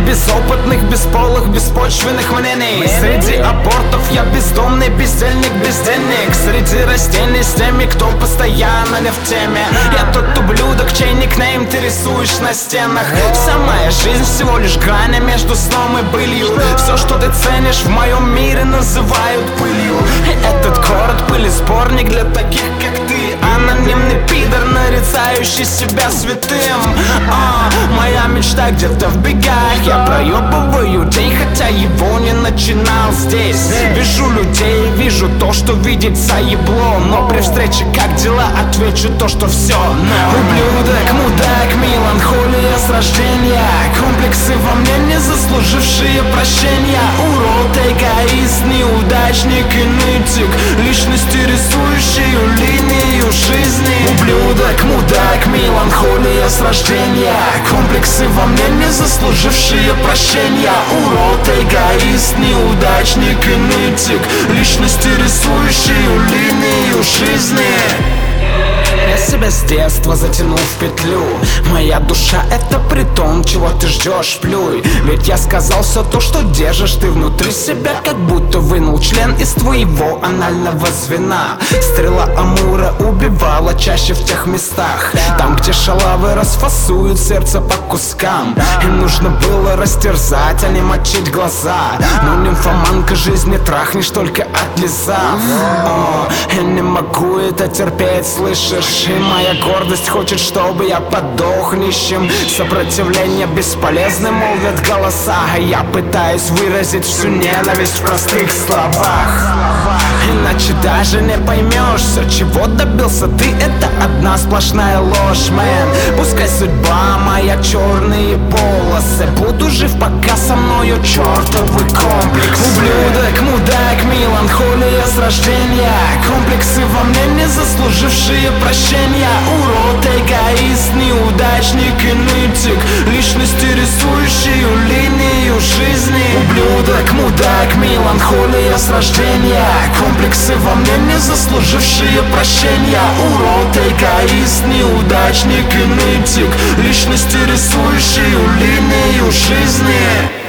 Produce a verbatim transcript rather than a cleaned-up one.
безопытных, бесполых, беспочвенных мнений. Среди абортов я бездомный бездельник без денег. Среди растений с теми, кто постоянно не в теме. Я тот ублюдок, чей никнейм ты рисуешь на стенах. Вся моя жизнь всего лишь грань между сном и былью. Все, что ты ценишь в моем мире, называют пылью. И этот город пыли сборник для таких, как ты. Анонимный пидор, нарицающий себя святым. а, Моя мечта где-то в бегах. Я проебываю день, хотя его не начинал здесь. Вижу людей, вижу то, что видится ебло. Но при встрече как дела, отвечу то, что все. Ублюдок, мудак, меланхолия с рождения. Комплексы во мне, не заслужившие прощения. Урод, эгоист, неудачник и нытик. Личности, рисующую линию жизни. Ублюдок, мудак, меланхолия с рождения. Комплексы во мне, не заслужившие прощения. Урод, эгоист, неудачник и нытик. Личности, рисующую линию жизни. Я себя с детства затянул в петлю. Моя душа — это притон, чего ты ждешь, плюй. Ведь я сказал все то, что держишь ты внутри себя. Как будто вынул член из твоего анального звена. Стрела Амура убивала чаще в тех местах, там, где шалавы расфасуют сердце по кускам. Им нужно было растерзать, а не мочить глаза. Но нимфоманка жизни трахнешь, только отлизав. О, я не могу это терпеть, слышишь? И моя гордость хочет, чтобы я подох нищим. Сопротивление бесполезно, молвят голоса. А я пытаюсь выразить всю ненависть в простых словах. Иначе даже не поймешь, все, чего добился ты, это одна сплошная ложь, мэн. Пускай судьба моя черные полосы. Буду жив, пока со мною чертовы комплексы. Ублюдок, мудак, меланхолия с рождения. Комплексы во мне, не заслужившие прощения. Урод, эгоист, неудачник и нытик. Личности, рисующую линию жизни. Ублюдок, мудак, меланхолия с рождения. Комплексы во мне, не заслужившие прощения. Урод, эгоист, неудачник и нытик. Личности, рисующую линию жизни.